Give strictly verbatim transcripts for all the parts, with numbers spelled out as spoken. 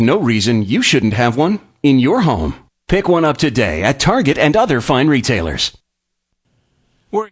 No reason you shouldn't have one in your home. Pick one up today at Target and other fine retailers. We're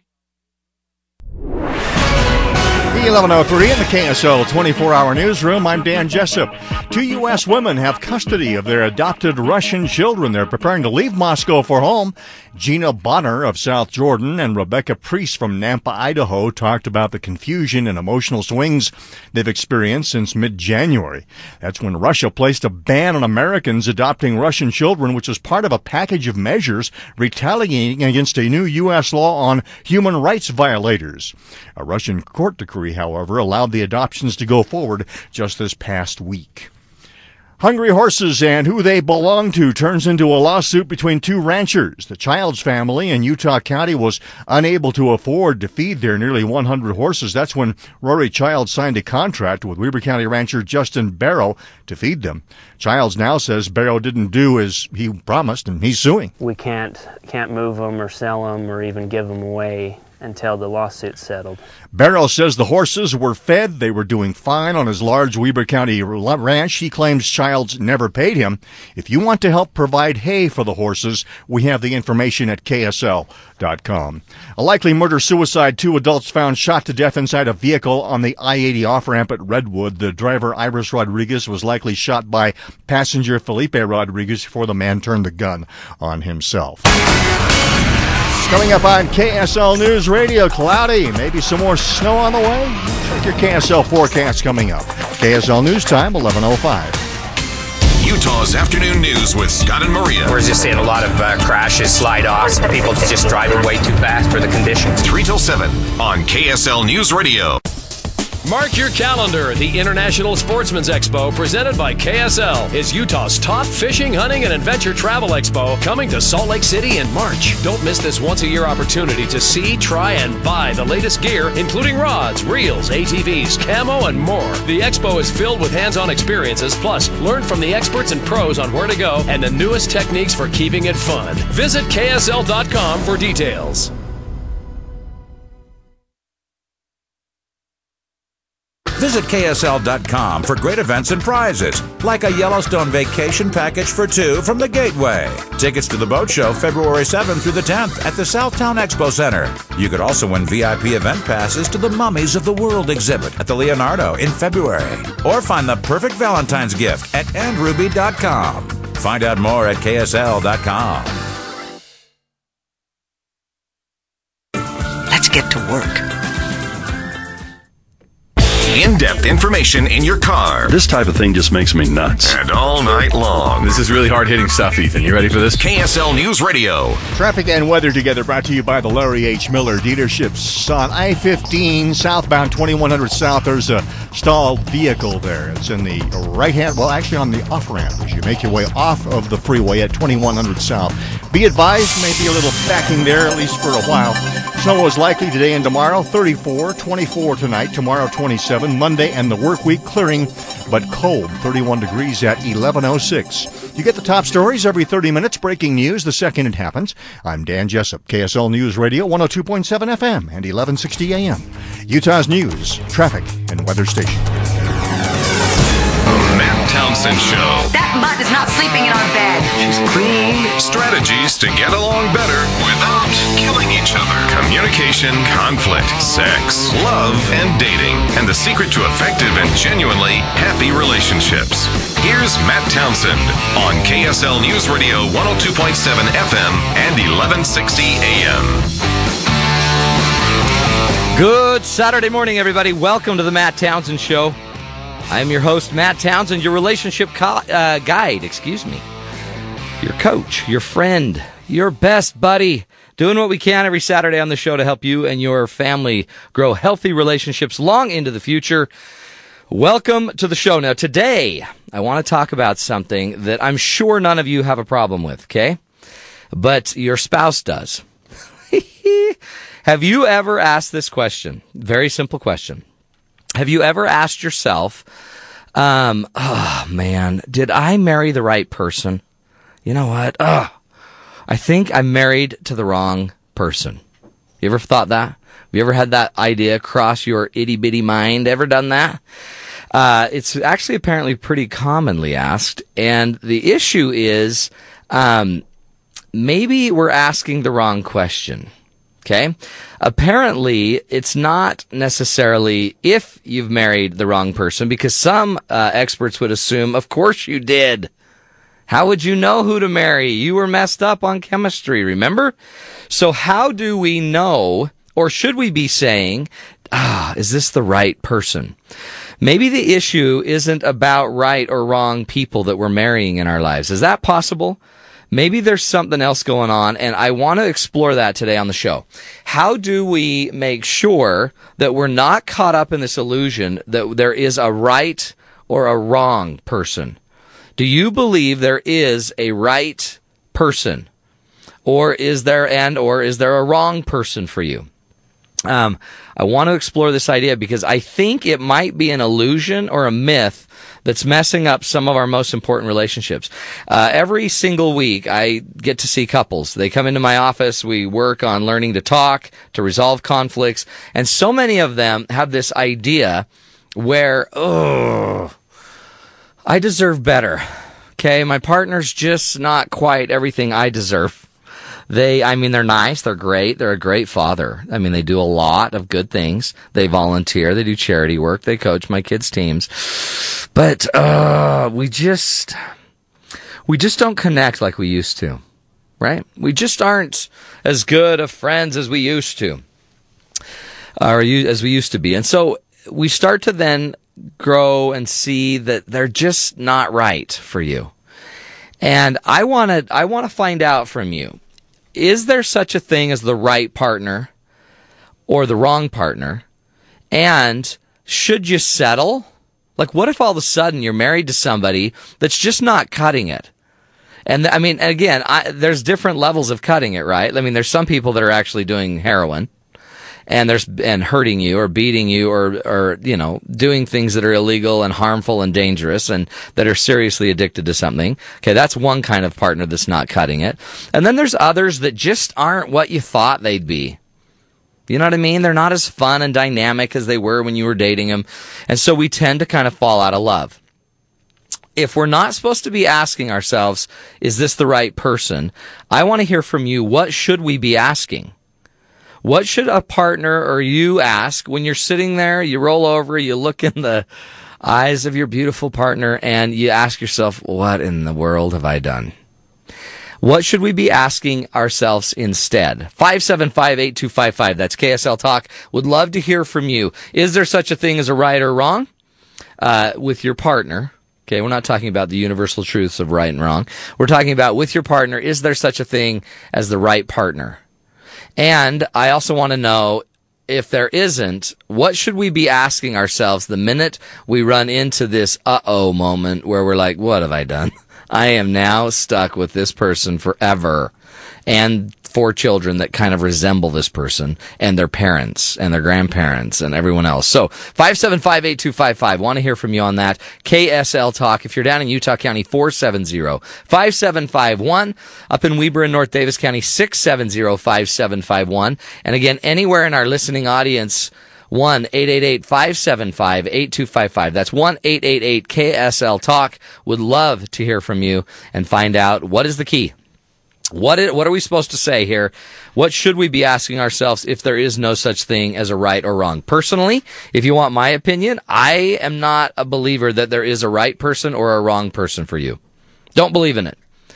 eleven oh three in the K S L twenty-four hour newsroom. I'm Dan Jessup. Two U S women have custody of their adopted Russian children. They're preparing to leave Moscow for home. Gina Bonner of South Jordan and Rebecca Priest from Nampa, Idaho, talked about the confusion and emotional swings they've experienced since mid-January. That's when Russia placed a ban on Americans adopting Russian children, which was part of a package of measures retaliating against a new U S law on human rights violators. A Russian court decree, however, allowed the adoptions to go forward just this past week. Hungry horses and who they belong to turns into a lawsuit between two ranchers. The Childs family in Utah County was unable to afford to feed their nearly one hundred horses. That's when Rory Childs signed a contract with Weber County rancher Justin Barrow to feed them. Childs now says Barrow didn't do as he promised, and he's suing. We can't can't move them or sell them or even give them away until the lawsuit's settled. Barrow says the horses were fed. They were doing fine on his large Weber County ranch. He claims Childs never paid him. If you want to help provide hay for the horses, we have the information at K S L dot com. A likely murder-suicide. Two adults found shot to death inside a vehicle on the I eighty off-ramp at Redwood. The driver, Iris Rodriguez, was likely shot by passenger Felipe Rodriguez before the man turned the gun on himself. Coming up on K S L News Radio, cloudy, maybe some more snow on the way. Check your K S L forecast coming up. K S L News Time, eleven oh five. Utah's Afternoon News with Scott and Maria. We're just seeing a lot of uh, crashes, slide-offs, people just driving way too fast for the conditions. three till seven on K S L News Radio. Mark your calendar. The International Sportsman's Expo, presented by K S L, is Utah's top fishing, hunting, and adventure travel expo, coming to Salt Lake City in March. Don't miss this once-a-year opportunity to see, try, and buy the latest gear, including rods, reels, A T Vs, camo, and more. The expo is filled with hands-on experiences, plus learn from the experts and pros on where to go and the newest techniques for keeping it fun. Visit K S L dot com for details. Visit K S L dot com for great events and prizes, like a Yellowstone vacation package for two from the Gateway. Tickets to the boat show February seventh through the tenth at the Southtown Expo Center. You could also win V I P event passes to the Mummies of the World exhibit at the Leonardo in February. Or find the perfect Valentine's gift at and ruby dot com. Find out more at K S L dot com. Let's get to work. In-depth information in your car. This type of thing just makes me nuts. And all night long. This is really hard-hitting stuff, Ethan. You ready for this? K S L News Radio. Traffic and weather together brought to you by the Larry H. Miller dealerships. On I fifteen, southbound twenty-one hundred south, there's a stalled vehicle there. It's in the right-hand, well, actually on the off-ramp as you make your way off of the freeway at twenty-one hundred south. Be advised, maybe a little backing there, at least for a while. Snow is likely today and tomorrow, thirty-four, twenty-four tonight, tomorrow twenty-seven, Monday and the work week clearing, but cold, thirty-one degrees at eleven oh six. You get the top stories every thirty minutes, breaking news the second it happens. I'm Dan Jessup, K S L News Radio, one oh two point seven F M and eleven sixty A M. Utah's news, traffic, and weather station. Matt Townsend Show. That mutt is not sleeping in our bed. She's clean. Strategies to get along better without killing each other. Communication, conflict, sex, love, and dating. And the secret to effective and genuinely happy relationships. Here's Matt Townsend on K S L News Radio one oh two point seven F M and eleven sixty A M. Good Saturday morning, everybody. Welcome to the Matt Townsend Show. I am your host, Matt Townsend, your relationship co- uh, guide, excuse me. Your coach, your friend, your best buddy. Doing what we can every Saturday on the show to help you and your family grow healthy relationships long into the future. Welcome to the show. Now, today, I want to talk about something that I'm sure none of you have a problem with, okay? But your spouse does. Have you ever asked this question? Very simple question. Have you ever asked yourself, um, oh, man, did I marry the right person? You know what? Oh, I think I married to the wrong person. You ever thought that? Have you ever had that idea cross your itty-bitty mind? Ever done that? Uh, it's actually apparently pretty commonly asked, and the issue is um, maybe we're asking the wrong question. Okay? Apparently, it's not necessarily if you've married the wrong person, because some uh, experts would assume, of course you did. How would you know who to marry? You were messed up on chemistry, remember? So how do we know, or should we be saying, ah, is this the right person? Maybe the issue isn't about right or wrong people that we're marrying in our lives. Is that possible? Maybe there's something else going on, and I want to explore that today on the show. How do we make sure that we're not caught up in this illusion that there is a right or a wrong person? Do you believe there is a right person? Or is there, and or is there a wrong person for you? Um, I want to explore this idea because I think it might be an illusion or a myth that's messing up some of our most important relationships. Uh, every single week, I get to see couples. They come into my office. We work on learning to talk, to resolve conflicts. And so many of them have this idea where, oh, I deserve better. Okay, my partner's just not quite everything I deserve. They, I mean, they're nice, they're great, they're a great father. I mean, they do a lot of good things. They volunteer, they do charity work, they coach my kids' teams. But, uh, we just, we just don't connect like we used to, right? We just aren't as good of friends as we used to, or as we used to be. And so we start to then grow and see that they're just not right for you. And I want to, I want to find out from you. Is there such a thing as the right partner or the wrong partner? And should you settle? Like, what if all of a sudden you're married to somebody that's just not cutting it? And I mean, again, I, there's different levels of cutting it, right? I mean, there's some people that are actually doing heroin and there's and hurting you or beating you or or you know doing things that are illegal and harmful and dangerous and that are seriously addicted to something. Okay, that's one kind of partner that's not cutting it. And then there's others that just aren't what you thought they'd be. You know what I mean? They're not as fun and dynamic as they were when you were dating them. And so we tend to kind of fall out of love. If we're not supposed to be asking ourselves, is this the right person? I want to hear from you. What should we be asking? What should a partner or you ask when you're sitting there, you roll over, you look in the eyes of your beautiful partner, and you ask yourself, what in the world have I done? What should we be asking ourselves instead? five seven five, eight two five five. That's K S L Talk. Would love to hear from you. Is there such a thing as a right or wrong uh, with your partner? Okay, we're not talking about the universal truths of right and wrong. We're talking about with your partner, is there such a thing as the right partner? And I also want to know, if there isn't, what should we be asking ourselves the minute we run into this uh-oh moment where we're like, what have I done? I am now stuck with this person forever. And four children that kind of resemble this person and their parents and their grandparents and everyone else. So five seven five, eight two five five. Want to hear from you on that. K S L Talk. If you're down in Utah County, four seven zero, five seven five one. Up in Weber and North Davis County, six seven zero, five seven five one. And again, anywhere in our listening audience, one eight eight eight, five seven five, eight two five five. That's one eight eight eight, K S L Talk. Would love to hear from you and find out what is the key. What is, what are we supposed to say here? What should we be asking ourselves if there is no such thing as a right or wrong? Personally, if you want my opinion, I am not a believer that there is a right person or a wrong person for you. Don't believe in it.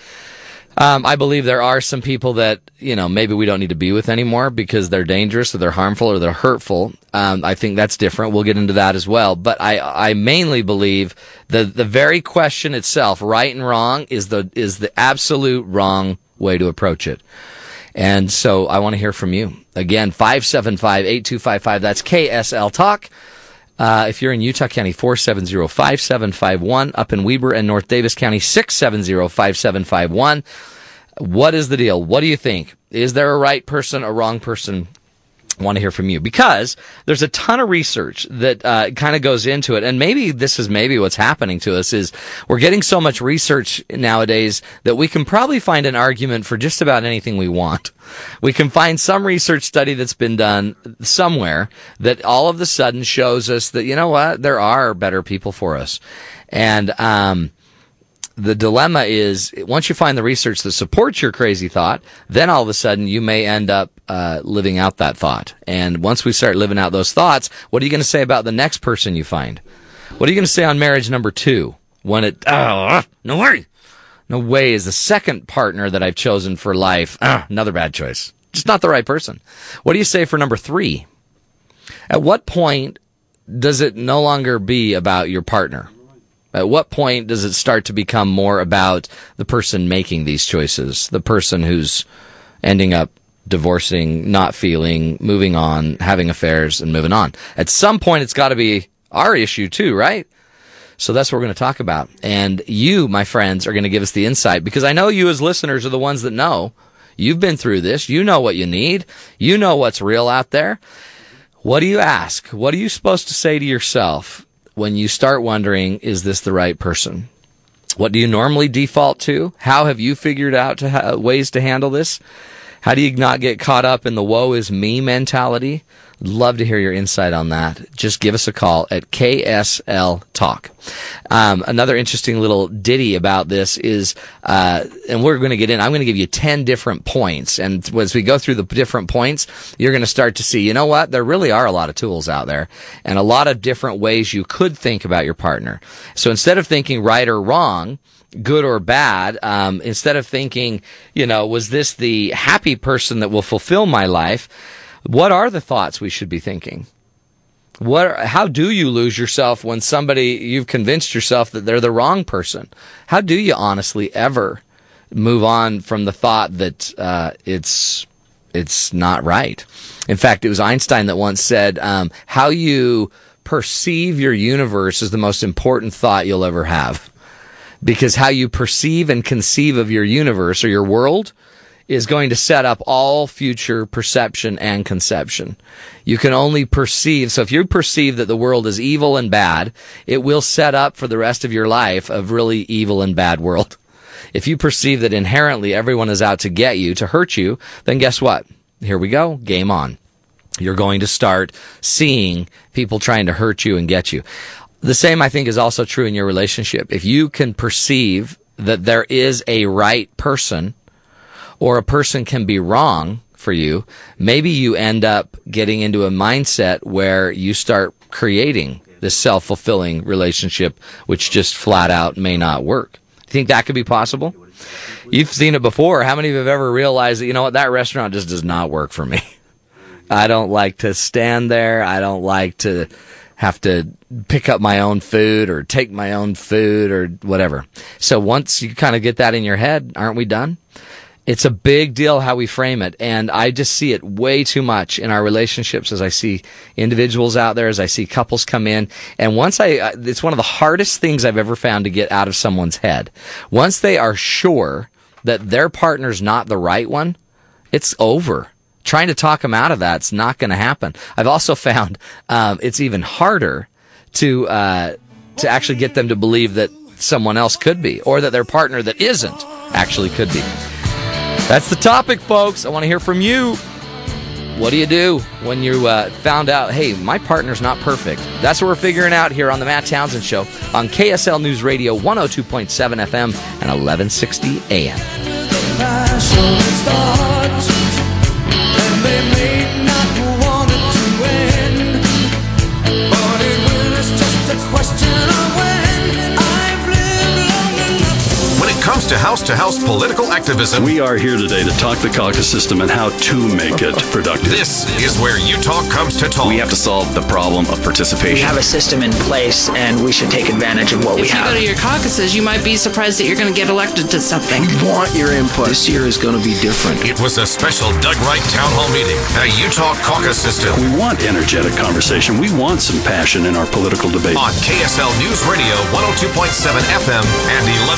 Um, I believe there are some people that, you know, maybe we don't need to be with anymore because they're dangerous or they're harmful or they're hurtful. Um, I think that's different. We'll get into that as well. But I, I mainly believe the, the very question itself, right and wrong, is the, is the absolute wrong way to approach it. And so I want to hear from you. Again, five seven five, eight two five five. That's K S L Talk. Uh, if you're in Utah County, four seven zero, five seven five one. Up in Weber and North Davis County, six seven zero, five seven five one. What is the deal? What do you think? Is there a right person, a wrong person I want to hear from you because there's a ton of research that uh, kind of goes into it. And maybe this is maybe what's happening to us is we're getting so much research nowadays that we can probably find an argument for just about anything we want. We can find some research study that's been done somewhere that all of a sudden shows us that, you know what, there are better people for us. And, um, the dilemma is once you find the research that supports your crazy thought, then all of a sudden you may end up uh, living out that thought. And once we start living out those thoughts, what are you going to say about the next person you find? What are you going to say on marriage number two? When it, oh, no way. No way is the second partner that I've chosen for life. Ah, another bad choice. Just not the right person. What do you say for number three? At what point does it no longer be about your partner? At what point does it start to become more about the person making these choices, the person who's ending up divorcing, not feeling, moving on, having affairs, and moving on? At some point, it's got to be our issue too, right? So that's what we're going to talk about. And you, my friends, are going to give us the insight because I know you as listeners are the ones that know. You've been through this. You know what you need. You know what's real out there. What do you ask? What are you supposed to say to yourself when you start wondering, is this the right person? What do you normally default to? How have you figured out to ha- ways to handle this? How do you not get caught up in the woe is me mentality? Love to hear your insight on that. Just give us a call at K S L Talk. Um, another interesting little ditty about this is, uh, and we're going to get in, I'm going to give you ten different points. And as we go through the different points, you're going to start to see, you know what? There really are a lot of tools out there and a lot of different ways you could think about your partner. So instead of thinking right or wrong, good or bad, um, instead of thinking, you know, was this the happy person that will fulfill my life? What are the thoughts we should be thinking? What? How do you lose yourself when somebody, you've convinced yourself that they're the wrong person? How do you honestly ever move on from the thought that uh, it's it's not right? In fact, it was Einstein that once said, um, how you perceive your universe is the most important thought you'll ever have. Because how you perceive and conceive of your universe or your world is going to set up all future perception and conception. You can only perceive, so if you perceive that the world is evil and bad, it will set up for the rest of your life a really evil and bad world. If you perceive that inherently everyone is out to get you, to hurt you, then guess what? Here we go, game on. You're going to start seeing people trying to hurt you and get you. The same, I think, is also true in your relationship. If you can perceive that there is a right person, or a person can be wrong for you, maybe you end up getting into a mindset where you start creating this self-fulfilling relationship, which just flat out may not work. Do you think that could be possible? You've seen it before. How many of you have ever realized that, you know what, that restaurant just does not work for me? I don't like to stand there. I don't like to have to pick up my own food or take my own food or whatever. So once you kind of get that in your head, aren't we done? It's a big deal how we frame it, and I just see it way too much in our relationships as I see individuals out there, as I see couples come in, and once I, it's one of the hardest things I've ever found to get out of someone's head. Once they are sure that their partner's not the right one, it's over. Trying to talk them out of that's not going to happen. I've also found um, it's even harder to uh, to actually get them to believe that someone else could be, or that their partner that isn't actually could be. That's the topic, folks. I want to hear from you. What do you do when you uh, found out, hey, my partner's not perfect? That's what we're figuring out here on the Matt Townsend Show on K S L News Radio, one oh two point seven F M and eleven sixty A M. Comes to house-to-house political activism. We are here today to talk the caucus system and how to make it productive. This is where Utah comes to talk. We have to solve the problem of participation. We have a system in place, and we should take advantage of what if we have. If you go to your caucuses, you might be surprised that you're going to get elected to something. We want your input. This year is going to be different. It was a special Doug Wright town hall meeting, a Utah caucus system. We want energetic conversation. We want some passion in our political debate. On K S L News Radio, one oh two point seven F M and eleven sixty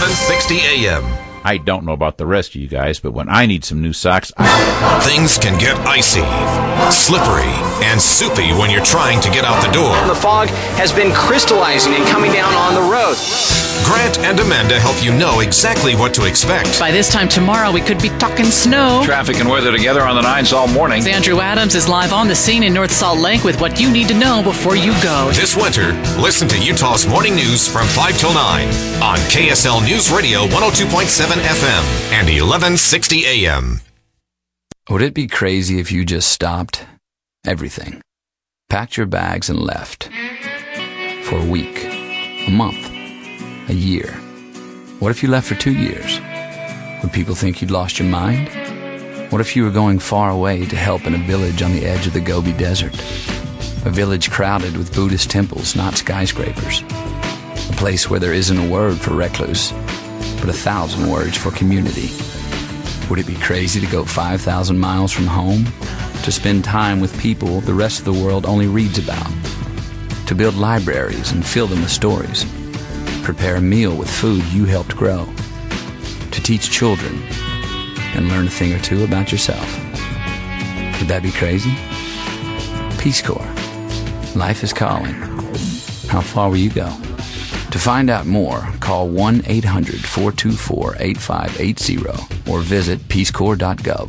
sixty A M. I don't know about the rest of you guys, but when I need some new socks, I... Things can get icy, slippery, and soupy when you're trying to get out the door. The fog has been crystallizing and coming down on the road. Grant and Amanda help you know exactly what to expect. By this time tomorrow, we could be talking snow. Traffic and weather together on the nines all morning. Andrew Adams is live on the scene in North Salt Lake with what you need to know before you go. This winter, listen to Utah's Morning News from five till nine on K S L News Radio one oh two point seven F M and eleven sixty A M. Would it be crazy if you just stopped everything, packed your bags and left for a week, a month, a year? What if you left for two years? Would people think you'd lost your mind? What if you were going far away to help in a village on the edge of the Gobi Desert? A village crowded with Buddhist temples, not skyscrapers. A place where there isn't a word for recluse, but a thousand words for community. Would it be crazy to go five thousand miles from home? To spend time with people the rest of the world only reads about? To build libraries and fill them with stories? Prepare a meal with food you helped grow? To teach children and learn a thing or two about yourself? Would that be crazy? Peace Corps. Life is calling. How far will you go? To find out more, call one eight hundred four two four eight five eight zero or visit peace corps dot gov.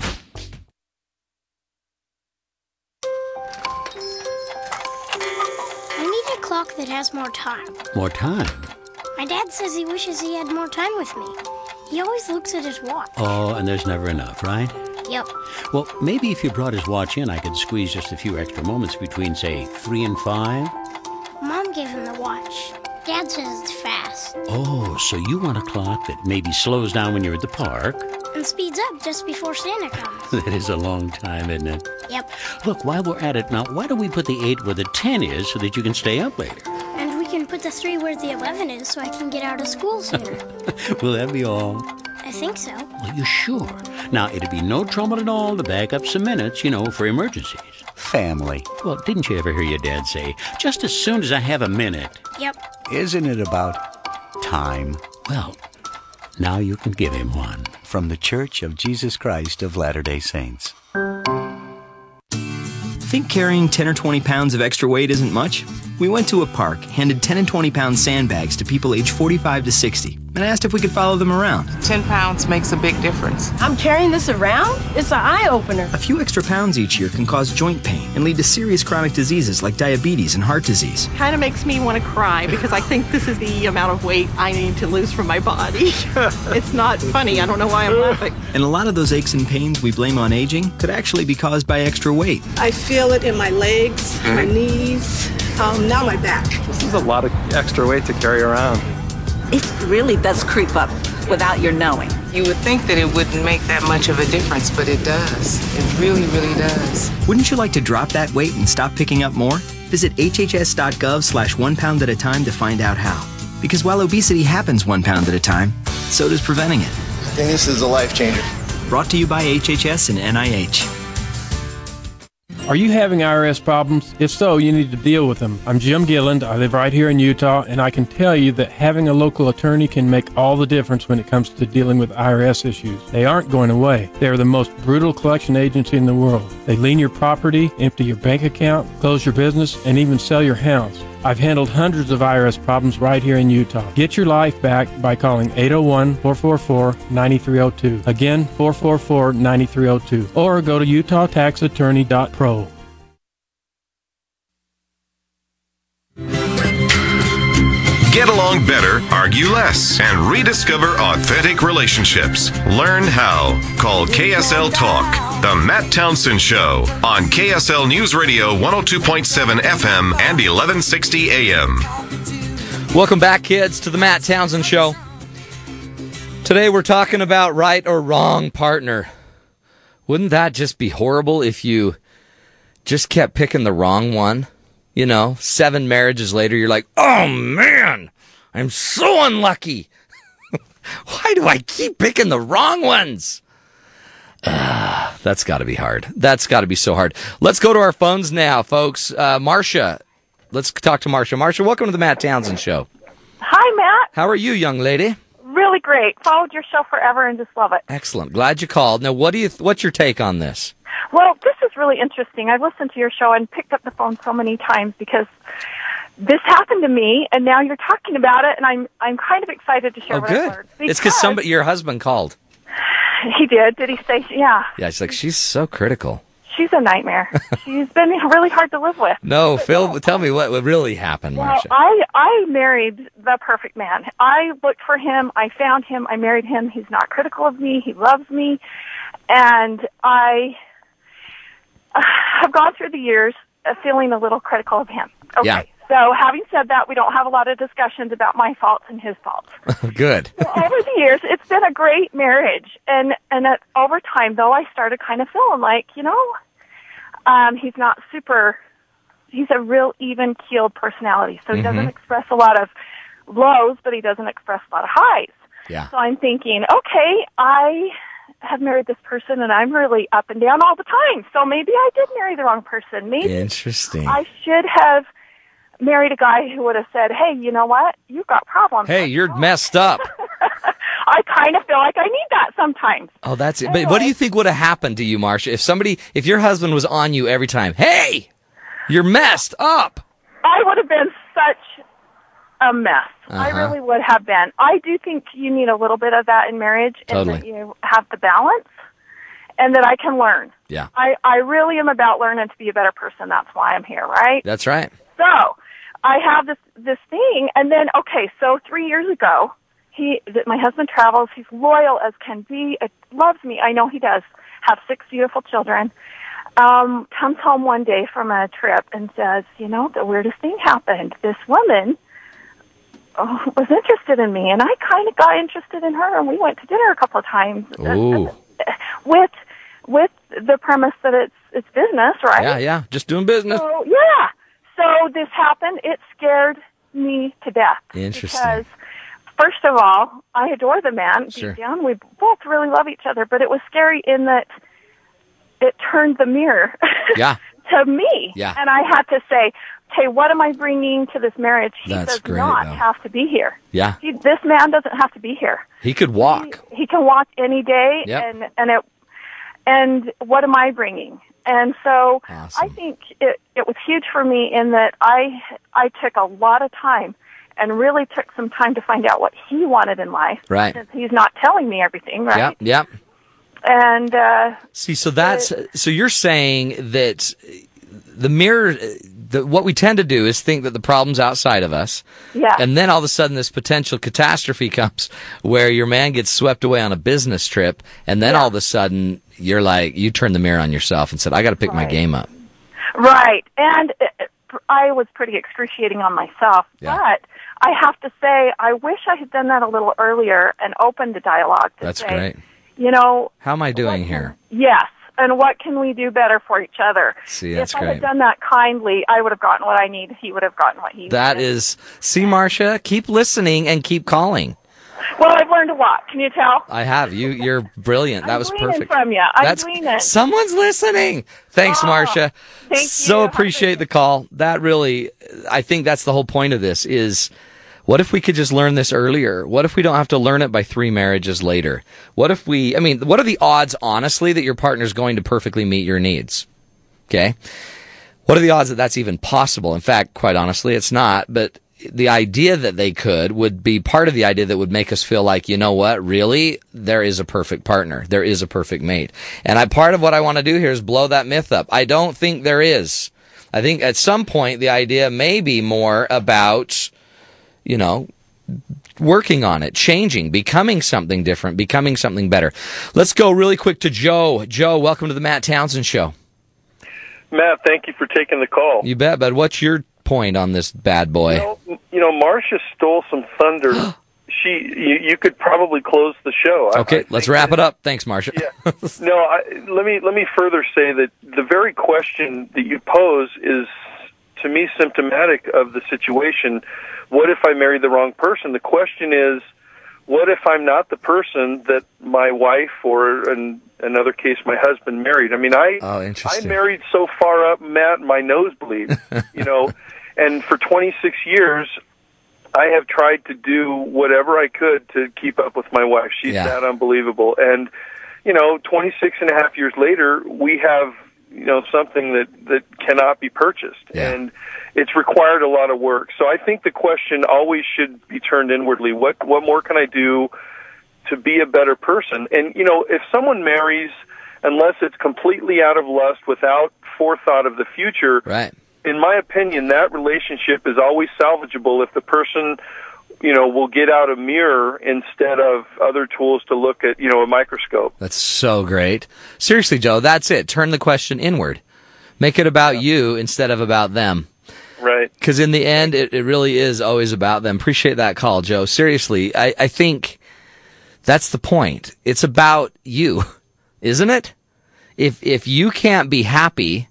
I need a clock that has more time. More time? My dad says he wishes he had more time with me. He always looks at his watch. Oh, and there's never enough, right? Yep. Well, maybe if you brought his watch in, I could squeeze just a few extra moments between, say, three and five. Mom gave him the watch. Dad says it's fast. Oh, so you want a clock that maybe slows down when you're at the park? And speeds up just before Santa comes. That is a long time, isn't it? Yep. Look, while we're at it now, why don't we put the eight where the ten is so that you can stay up later? And we can put the three where the eleven is so I can get out of school sooner. Will that be all? I think so. Well, you sure? Now, it'd be no trouble at all to back up some minutes, you know, for emergencies. Family. Well, didn't you ever hear your dad say, just as soon as I have a minute? Yep. Isn't it about time? Well, now you can give him one. From the Church of Jesus Christ of Latter-day Saints. Think carrying ten or twenty pounds of extra weight isn't much? We went to a park, handed ten and twenty pound sandbags to people aged forty-five to sixty, and asked if we could follow them around. ten pounds makes a big difference. I'm carrying this around? It's an eye-opener. A few extra pounds each year can cause joint pain and lead to serious chronic diseases like diabetes and heart disease. Kind of makes me want to cry because I think this is the amount of weight I need to lose from my body. It's not funny. I don't know why I'm laughing. And a lot of those aches and pains we blame on aging could actually be caused by extra weight. I feel it in my legs, my knees, um, now my back. This is a lot of extra weight to carry around. It really does creep up without your knowing. You would think that it wouldn't make that much of a difference, but it does. It really, really does. Wouldn't you like to drop that weight and stop picking up more? Visit hhs.gov slash one pound at a time to find out how. Because while obesity happens one pound at a time, so does preventing it. I think this is a life changer. Brought to you by H H S and N I H. Are you having I R S problems? If so, you need to deal with them. I'm Jim Gilland. I live right here in Utah, and I can tell you that having a local attorney can make all the difference when it comes to dealing with I R S issues. They aren't going away. They are the most brutal collection agency in the world. They lien your property, empty your bank account, close your business, and even sell your house. I've handled hundreds of I R S problems right here in Utah. Get your life back by calling eight oh one, four four four, nine three oh two. Again, four four four, nine three oh two. Or go to utah tax attorney dot pro. Get along better, argue less, and rediscover authentic relationships. Learn how. Call K S L Talk, The Matt Townsend Show, on K S L News Radio one oh two point seven F M and eleven sixty A M. Welcome back, kids, to The Matt Townsend Show. Today we're talking about right or wrong partner. Wouldn't that just be horrible if you just kept picking the wrong one? You know, seven marriages later, you're like, oh man, I'm so unlucky. Why do I keep picking the wrong ones? Uh, that's got to be hard. That's got to be so hard. Let's go to our phones now, folks. Uh, Marcia, let's talk to Marcia. Marcia, welcome to the Matt Townsend Show. Hi, Matt. How are you, young lady? really great. Followed your show forever and just love it. Excellent. Glad you called. Now, what do you? Th- what's your take on this? Well, this is really interesting. I've listened to your show and picked up the phone so many times because this happened to me, and now you're talking about it, and I'm I'm kind of excited to share Oh, what good. I've learned. It's because somebody, your husband called. He did. Did he say? Yeah. Yeah, she's like, she's so critical. She's a nightmare. She's been really hard to live with. No, Phil, tell me what, what really happened, Well, Marcia. I I married the perfect man. I looked for him. I found him. I married him. He's not critical of me. He loves me, and I uh, have gone through the years uh, feeling a little critical of him. Okay. Yeah. So, having said that, we don't have a lot of discussions about my faults and his faults. Good. So over the years, it's been a great marriage, and and at, over time, though, I started kind of feeling like, you know, um, he's not super. He's a real even-keeled personality, so he Mhm. doesn't express a lot of lows, but he doesn't express a lot of highs. Yeah. So I'm thinking, okay, I have married this person, and I'm really up and down all the time. So maybe I did marry the wrong person. Maybe Interesting. I should have married a guy who would have said, hey, you know what? You've got problems. Hey, you're messed up. I kind of feel like I need that sometimes. Oh, that's it. But what do you think would have happened to you, Marcia, if somebody, if your husband was on you every time? Hey, you're messed up. I would have been such a mess. I Uh-huh. really would have been. I do think you need a little bit of that in marriage, and Totally. that you have the balance, and that I can learn. Yeah. I, I really am about learning to be a better person. That's why I'm here, right? That's right. So I have this this thing, and then okay, so three years ago, he that my husband travels. He's loyal as can be. It loves me. I know he does. Have six beautiful children. Um, comes home one day from a trip and says, "You know, the weirdest thing happened. This woman oh, was interested in me, and I kind of got interested in her, and we went to dinner a couple of times Ooh. with with the premise that it's it's business, right? Yeah, yeah. Just doing business. So, yeah. So this happened. It scared me to death. Interesting. Because, first of all, I adore the man. Sure. Deep down, we both really love each other. But it was scary in that it turned the mirror Yeah. to me. Yeah. And I had to say, okay, what am I bringing to this marriage? He That's does great, not though. have to be here. Yeah. He, this man doesn't have to be here. He could walk. He can walk any day, Yep. and and it and what am I bringing? And so I think it it was huge for me in that I I took a lot of time and really took some time to find out what he wanted in life. Right. Since he's not telling me everything, right? Yep, yep. And uh, See, so that's so you're saying that the mirror, the, what we tend to do is think that the problem's outside of us. Yeah. And then all of a sudden this potential catastrophe comes where your man gets swept away on a business trip, and then all of a sudden you're like, you turn the mirror on yourself and said, I got to pick my Right. game up. right, and it, it, I was pretty excruciating on myself, Yeah. but I have to say I wish I had done that a little earlier and opened the dialogue to That's say, great. you know, How am I doing here? yes, and what can we do better for each other? See, that's if I great. had done that kindly, I would have gotten what I need. He would have gotten what he That needed. is, see, Marcia, keep listening and keep calling. Well, I've learned a lot. Can you tell? I have. You, you're brilliant. That I'm was gleaning perfect. from you. I'm That's, gleaning. someone's listening. Thanks, Oh, Marcia. thank so you. appreciate the call. That really, I think that's the whole point of this is, what if we could just learn this earlier? What if we don't have to learn it by three marriages later? What if we, I mean, what are the odds, honestly, that your partner's going to perfectly meet your needs? Okay? What are the odds that that's even possible? In fact, quite honestly, it's not, but the idea that they could would be part of the idea that would make us feel like, you know what, really, there is a perfect partner. There is a perfect mate. And I, part of what I want to do here is blow that myth up. I don't think there is. I think at some point the idea may be more about, you know, working on it, changing, becoming something different, becoming something better. Let's go really quick to Joe. Joe, welcome to the Matt Townsend Show. Matt, thank you for taking the call. You bet, bud. What's your point on this bad boy? You know, you know Marcia stole some thunder. she, you, you could probably close the show. I- Okay, I let's think wrap that- it up. Thanks, Marcia. Yeah. No, I, let me let me further say that the very question that you pose is, to me, symptomatic of the situation. What if I married the wrong person? The question is, what if I'm not the person that my wife or, in another case, my husband married? I mean, I oh, I interesting. married so far up, Matt, my nose bleeds, you know, and for twenty-six years, I have tried to do whatever I could to keep up with my wife. She's Yeah. that unbelievable. And, you know, twenty-six and a half years later, we have, you know, something that, that cannot be purchased. Yeah. And it's required a lot of work. So I think the question always should be turned inwardly. What, what more can I do to be a better person? And, you know, if someone marries, unless it's completely out of lust, without forethought of the future, right. in my opinion, that relationship is always salvageable if the person, you know, will get out a mirror instead of other tools to look at, you know, a microscope. That's so great. Seriously, Joe, that's it. Turn the question inward. Make it about you instead of about them. Right. Because in the end, it, it really is always about them. Appreciate that call, Joe. Seriously, I, I think that's the point. It's about you, isn't it? If if you can't be happy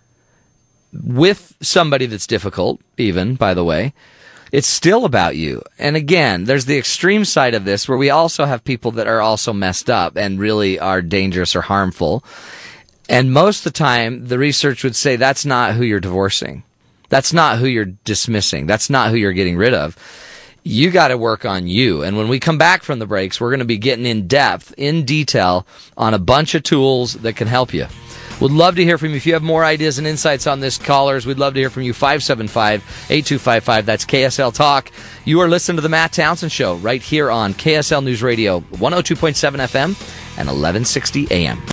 with somebody that's difficult, even, by the way, it's still about you. And again, there's the extreme side of this where we also have people that are also messed up and really are dangerous or harmful. And most of the time, the research would say that's not who you're divorcing. That's not who you're dismissing. That's not who you're getting rid of. You got to work on you. And when we come back from the breaks, we're going to be getting in depth, in detail, on a bunch of tools that can help you. Would love to hear from you. If you have more ideas and insights on this, callers, we'd love to hear from you. five seven five, eight two five five. That's K S L Talk. You are listening to The Matt Townsend Show right here on K S L News Radio, one oh two point seven F M and eleven sixty A M.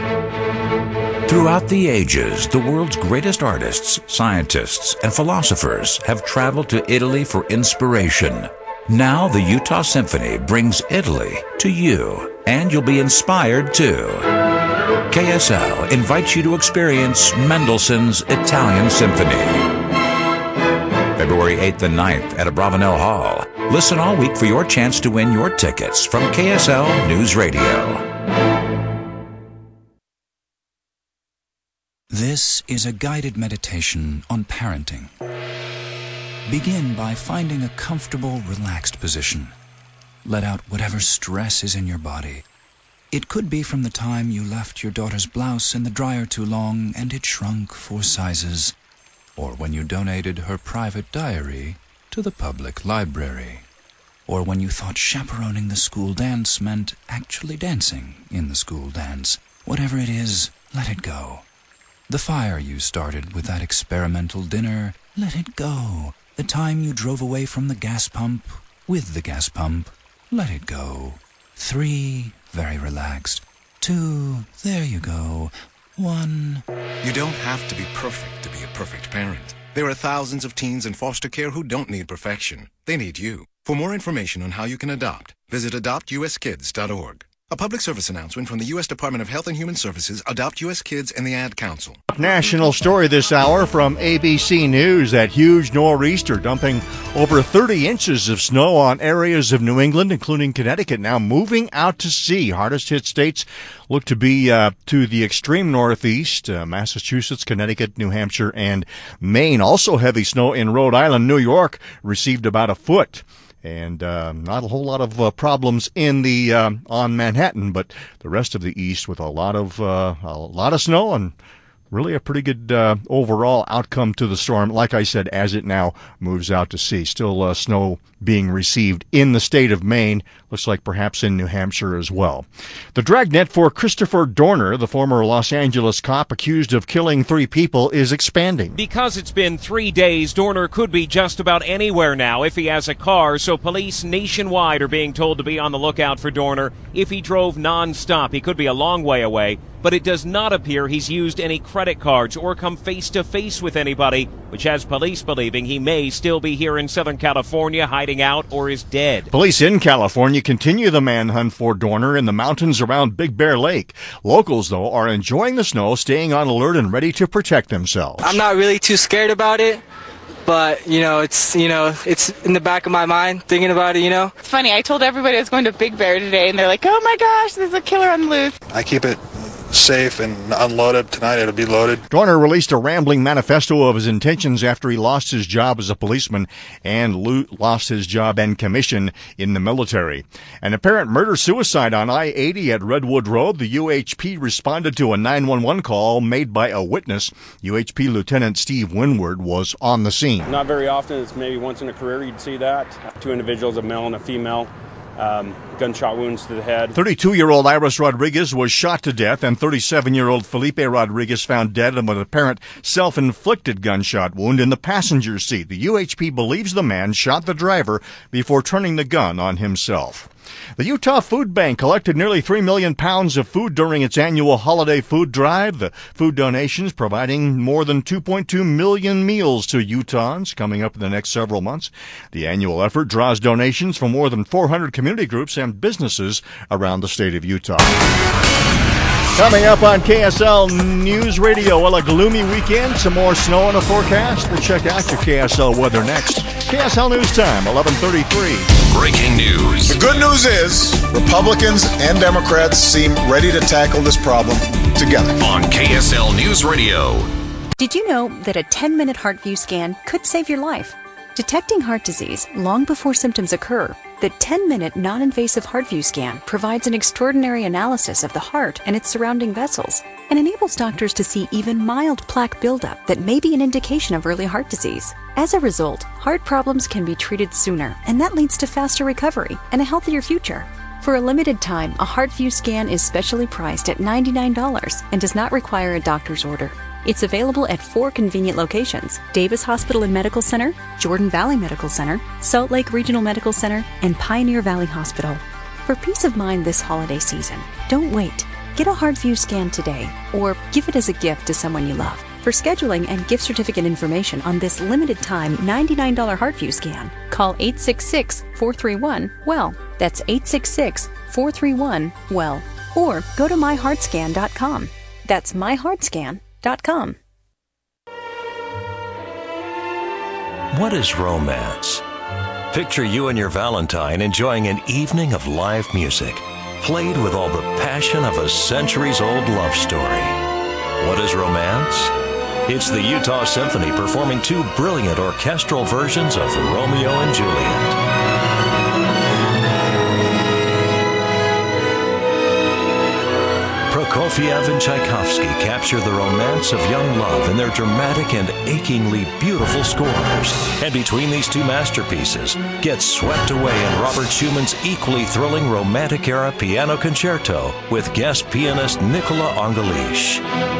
Throughout the ages, the world's greatest artists, scientists, and philosophers have traveled to Italy for inspiration. Now the Utah Symphony brings Italy to you, and you'll be inspired too. K S L invites you to experience Mendelssohn's Italian Symphony. February eighth and ninth at Abravanel Hall. Listen all week for your chance to win your tickets from K S L News Radio. This is a guided meditation on parenting. Begin by finding a comfortable, relaxed position. Let out whatever stress is in your body. It could be from the time you left your daughter's blouse in the dryer too long and it shrunk four sizes, or when you donated her private diary to the public library, or when you thought chaperoning the school dance meant actually dancing in the school dance. Whatever it is, let it go. The fire you started with that experimental dinner, let it go. The time you drove away from the gas pump with the gas pump, let it go. Three, very relaxed. Two, there you go. One. You don't have to be perfect to be a perfect parent. There are thousands of teens in foster care who don't need perfection. They need you. For more information on how you can adopt, visit adopt u s kids dot org. A public service announcement from the U S Department of Health and Human Services, Adopt U S Kids, and the Ad Council. National story this hour from A B C News. That huge nor'easter dumping over thirty inches of snow on areas of New England, including Connecticut, now moving out to sea. Hardest hit states look to be uh, to the extreme northeast, uh, Massachusetts, Connecticut, New Hampshire, and Maine. Also heavy snow in Rhode Island. New York received about a foot. And uh, not a whole lot of uh, problems in the uh, on Manhattan, but the rest of the east with a lot of uh, a lot of snow and really a pretty good uh, overall outcome to the storm. Like I said, as it now moves out to sea, still uh, snow being received in the state of Maine. Looks like perhaps in New Hampshire as well. The dragnet for Christopher Dorner, the former Los Angeles cop accused of killing three people, is expanding. Because it's been three days, Dorner could be just about anywhere now if he has a car, so police nationwide are being told to be on the lookout for Dorner. If he drove nonstop, he could be a long way away, but it does not appear he's used any credit cards or come face-to-face with anybody, which has police believing he may still be here in Southern California hiding out or is dead. Police in California continue the manhunt for Dorner in the mountains around Big Bear Lake. Locals, though, are enjoying the snow, staying on alert and ready to protect themselves. I'm not really too scared about it, but, you know, it's, you know, it's in the back of my mind thinking about it, you know. It's funny, I told everybody I was going to Big Bear today, and they're like, oh my gosh, there's a killer on the loose. I keep it safe and unloaded. Tonight it'll be loaded. Dorner released a rambling manifesto of his intentions after he lost his job as a policeman and lo- lost his job and commission in the military. An apparent murder-suicide on I eighty at Redwood Road. The U H P responded to a nine one one call made by a witness. U H P Lieutenant Steve Winward was on the scene. Not very often. It's maybe once in a career you'd see that. Two individuals, a male and a female. Um, gunshot wounds to the head. thirty-two-year-old Iris Rodriguez was shot to death, and thirty-seven-year-old Felipe Rodriguez found dead of an apparent self-inflicted gunshot wound in the passenger seat. The U H P believes the man shot the driver before turning the gun on himself. The Utah Food Bank collected nearly three million pounds of food during its annual holiday food drive. The food donations providing more than two point two million meals to Utahns coming up in the next several months. The annual effort draws donations from more than four hundred community groups and businesses around the state of Utah. Coming up on K S L News Radio, well, a gloomy weekend, some more snow in the forecast. We'll check out your K S L weather next. K S L News Time, eleven thirty-three. Breaking news. The good news is Republicans and Democrats seem ready to tackle this problem together. On K S L News Radio. Did you know that a ten-minute HeartView scan could save your life? Detecting heart disease long before symptoms occur, the ten-minute non-invasive HeartView scan provides an extraordinary analysis of the heart and its surrounding vessels and enables doctors to see even mild plaque buildup that may be an indication of early heart disease. As a result, heart problems can be treated sooner, and that leads to faster recovery and a healthier future. For a limited time, a HeartView scan is specially priced at ninety-nine dollars and does not require a doctor's order. It's available at four convenient locations: Davis Hospital and Medical Center, Jordan Valley Medical Center, Salt Lake Regional Medical Center, and Pioneer Valley Hospital. For peace of mind this holiday season, don't wait. Get a HeartView scan today, or give it as a gift to someone you love. For scheduling and gift certificate information on this limited time ninety-nine dollars HeartView scan, call eight six six, four three one, W E L L. That's eight six six, four three one, W E L L. Or go to my heart scan dot com. That's my heart scan dot com. What is romance? Picture you and your Valentine enjoying an evening of live music, played with all the passion of a centuries-old love story. What is romance? It's the Utah Symphony performing two brilliant orchestral versions of Romeo and Juliet. Prokofiev and Tchaikovsky capture the romance of young love in their dramatic and achingly beautiful scores. And between these two masterpieces, get swept away in Robert Schumann's equally thrilling Romantic-era piano concerto with guest pianist Nicola Angelish.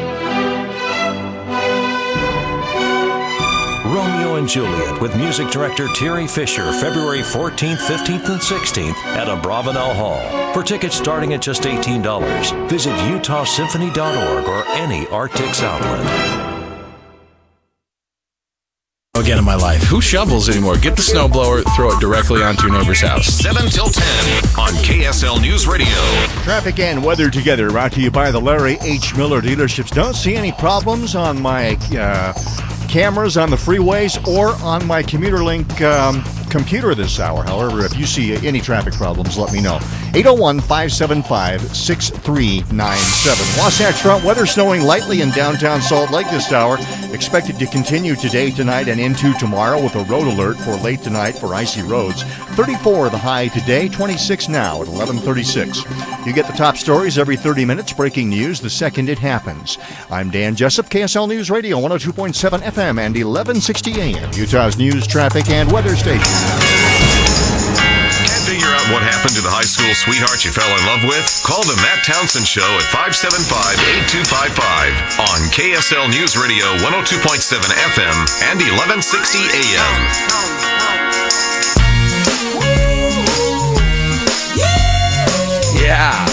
Romeo and Juliet with music director Terry Fisher, February fourteenth, fifteenth, and sixteenth at Abravanel Hall. For tickets starting at just eighteen dollars, visit utah symphony dot org or any Arctics outlet. Again in my life. Who shovels anymore? Get the snowblower, throw it directly onto your neighbor's house. seven till ten on K S L News Radio. Traffic and weather together, brought to you by the Larry H. Miller dealerships. Don't see any problems on my uh, cameras on the freeways or on my CommuterLink um, computer this hour. However, if you see any traffic problems, let me know. eight oh one, five seven five, six three nine seven. Wasatch Front weather snowing lightly in downtown Salt Lake this hour. Expected to continue today, tonight, and into tomorrow with a road alert for late tonight for icy roads. thirty-four the high today, twenty-six now at eleven thirty-six. You get the top stories every thirty minutes, breaking news the second it happens. I'm Dan Jessup, K S L News Radio, one oh two point seven F M and eleven sixty A M, Utah's news, traffic, and weather station. Can't figure out what happened to the high school sweetheart you fell in love with? Call the Matt Townsend Show at five seven five, eight two five five on K S L News Radio, one oh two point seven F M and eleven sixty A M. Yeah.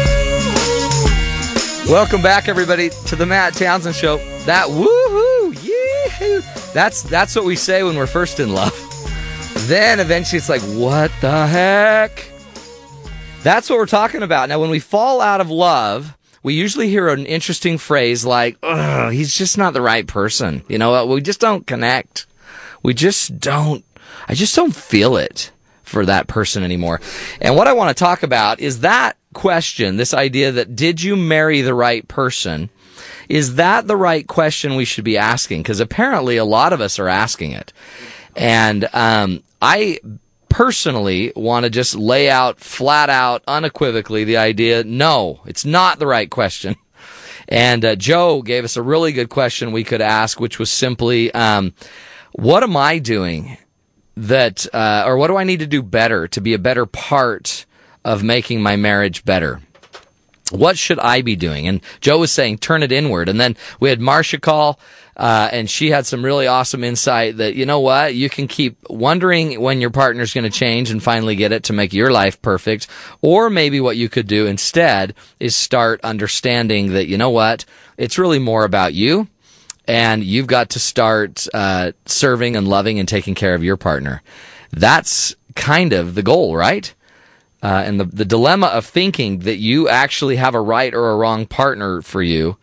Welcome back, everybody, to the Matt Townsend Show. That woohoo, yee-hoo. That's that's what we say when we're first in love. Then eventually it's like, what the heck? That's what we're talking about. Now, when we fall out of love, we usually hear an interesting phrase like, ugh, he's just not the right person. You know what? We just don't connect. We just don't, I just don't feel it for that person anymore. And what I want to talk about is that question, this idea that did you marry the right person, is that the right question we should be asking? Because apparently a lot of us are asking it. And um, I personally want to just lay out flat out, unequivocally, the idea, no, it's not the right question. And uh, Joe gave us a really good question we could ask, which was simply, um, what am I doing that, uh, or what do I need to do better to be a better part of making my marriage better? What should I be doing? And Joe was saying, turn it inward. And then we had Marcia call, uh, and she had some really awesome insight that, you know what, you can keep wondering when your partner's going to change and finally get it to make your life perfect. Or maybe what you could do instead is start understanding that, you know what, it's really more about you. And you've got to start uh, serving and loving and taking care of your partner. That's kind of the goal, right? Uh, and the, the dilemma of thinking that you actually have a right or a wrong partner for you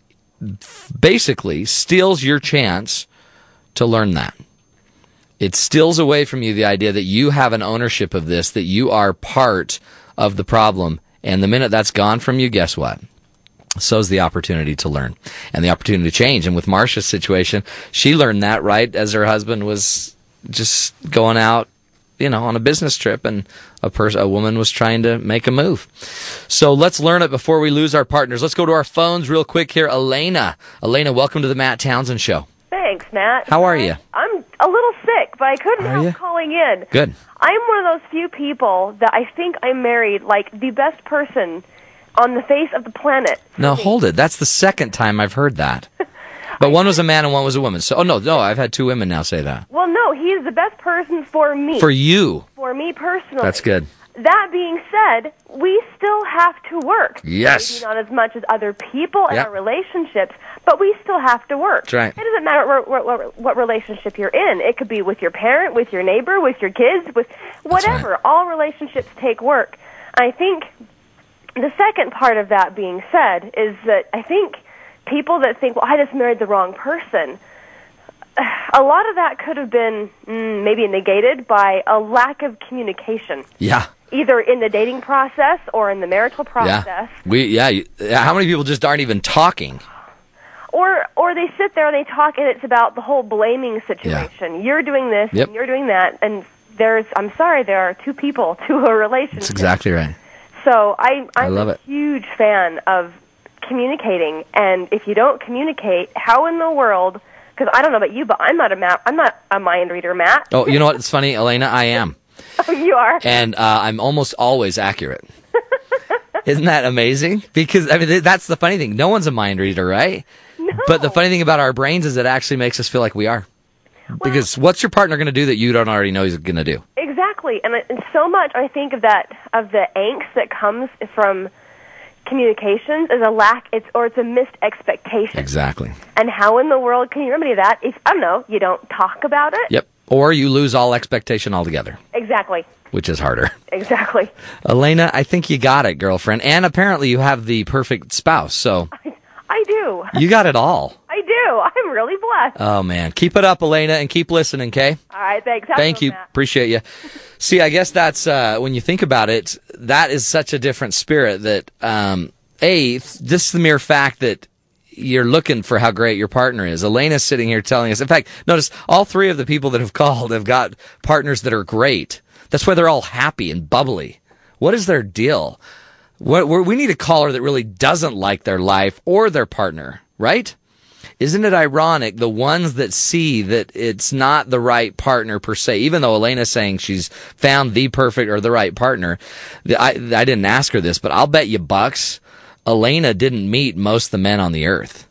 basically steals your chance to learn that. It steals away from you the idea that you have an ownership of this, that you are part of the problem. And the minute that's gone from you, guess what? So's the opportunity to learn and the opportunity to change. And with Marcia's situation, she learned that right as her husband was just going out, you know, on a business trip, and a person, a woman was trying to make a move. So let's learn it before we lose our partners. Let's go to our phones real quick here. Elena. Elena, welcome to the Matt Townsend Show. Thanks, Matt. How are you? I'm a little sick, but I couldn't Are help you? calling in. Good. I'm one of those few people that I think I married, like, the best person on the face of the planet. No, hold it. That's the second time I've heard that. But one was a man and one was a woman. So, oh, no, no, I've had two women now say that. Well, no, he's the best person for me. For you. For me personally. That's good. That being said, we still have to work. Yes. Maybe not as much as other people in Yep. our relationships, but we still have to work. That's right. It doesn't matter what, what, what, what relationship you're in. It could be with your parent, with your neighbor, with your kids, with whatever. All relationships take work. I think the second part of that being said is that I think people that think, well, I just married the wrong person, a lot of that could have been mm, maybe negated by a lack of communication. Yeah. Either in the dating process or in the marital process. Yeah. We, yeah. you- How many people just aren't even talking? Or or they sit there and they talk and it's about the whole blaming situation. You're doing this Yep. and you're doing that, and there's, I'm sorry, there are two people to a relationship. That's exactly right. So I, I'm I love a it. huge fan of communicating, and if you don't communicate, how in the world? Because I don't know about you, but I'm not a ma- I'm not a mind reader, Matt. Oh, you know what? It's funny, Elena. I am. Oh, you are. And uh, I'm almost always accurate. Isn't that amazing? Because, I mean, th- that's the funny thing. No one's a mind reader, right? No. But the funny thing about our brains is it actually makes us feel like we are. Because what's your partner going to do that you don't already know he's going to do? Exactly, and, and so much I think of that of the angst that comes from communications is a lack, it's or it's a missed expectation. Exactly. And how in the world can you remedy that if I don't know you don't talk about it? Yep. Or you lose all expectation altogether, Exactly. which is harder. Exactly. Elena, I think you got it, girlfriend. And apparently you have the perfect spouse, so I do. you got it all. I do. I'm really blessed. Oh, man. Keep it up, Elena, and keep listening, okay? All right, thanks. Have Thank fun, you. Matt. Appreciate you. See, I guess that's, uh, when you think about it, that is such a different spirit that, um, A, just the mere fact that you're looking for how great your partner is. Elena's sitting here telling us, in fact, notice all three of the people that have called have got partners that are great. That's why they're all happy and bubbly. What is their deal? What, we need a caller that really doesn't like their life or their partner, right? Isn't it ironic, the ones that see that it's not the right partner per se, even though Elena's saying she's found the perfect or the right partner, I, I didn't ask her this, but I'll bet you bucks, Elena didn't meet most of the men on the earth.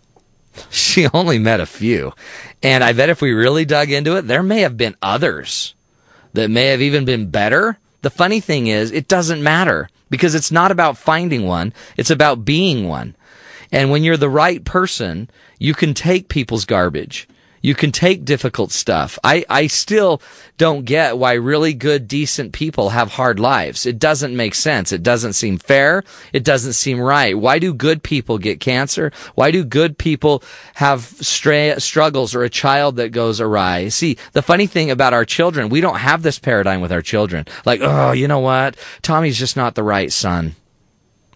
She only met a few. And I bet if we really dug into it, there may have been others that may have even been better. The funny thing is, it doesn't matter because it's not about finding one. It's about being one. And when you're the right person, you can take people's garbage. You can take difficult stuff. I, I still don't get why really good, decent people have hard lives. It doesn't make sense. It doesn't seem fair. It doesn't seem right. Why do good people get cancer? Why do good people have stray, struggles or a child that goes awry? See, the funny thing about our children, we don't have this paradigm with our children. Like, oh, you know what? Tommy's just not the right son.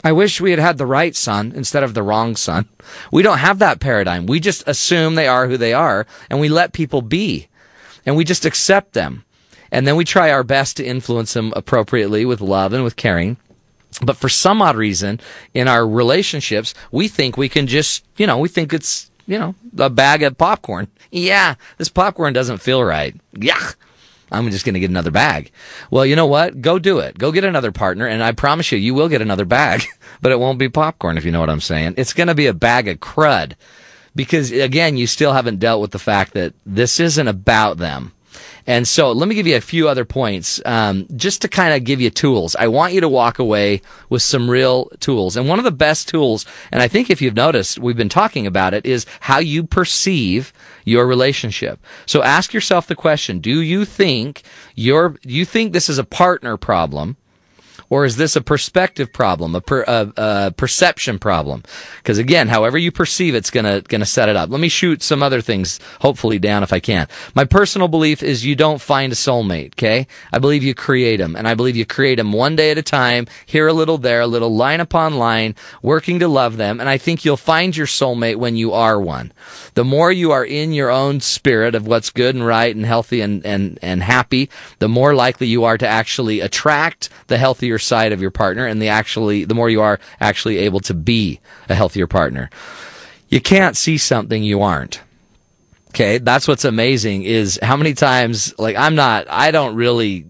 I wish we had had the right son instead of the wrong son. We don't have that paradigm. We just assume they are who they are, and we let people be, and we just accept them. And then we try our best to influence them appropriately with love and with caring. But for some odd reason, in our relationships, we think we can just, you know, we think it's, you know, a bag of popcorn. Yeah, this popcorn doesn't feel right. Yuck. I'm just going to get another bag. Well, you know what? Go do it. Go get another partner, and I promise you, you will get another bag. But it won't be popcorn, if you know what I'm saying. It's going to be a bag of crud. Because, again, you still haven't dealt with the fact that this isn't about them. And so let me give you a few other points, um, just to kind of give you tools. I want you to walk away with some real tools. And one of the best tools, and I think if you've noticed, we've been talking about it, is how you perceive your relationship. So ask yourself the question, do you think your, you think this is a partner problem? Or is this a perspective problem, a, per, a, a perception problem? Because again, however you perceive it's gonna gonna set it up. Let me shoot some other things, hopefully, down if I can. My personal belief is you don't find a soulmate. Okay, I believe you create them, and I believe you create them one day at a time, here a little, there a little, line upon line, working to love them. And I think you'll find your soulmate when you are one. The more you are in your own spirit of what's good and right and healthy and and and happy, the more likely you are to actually attract the healthier side of your partner, and the actually the more you are actually able to be a healthier partner. You can't see something you aren't. Okay, that's what's amazing is how many times, like, I'm not, I don't really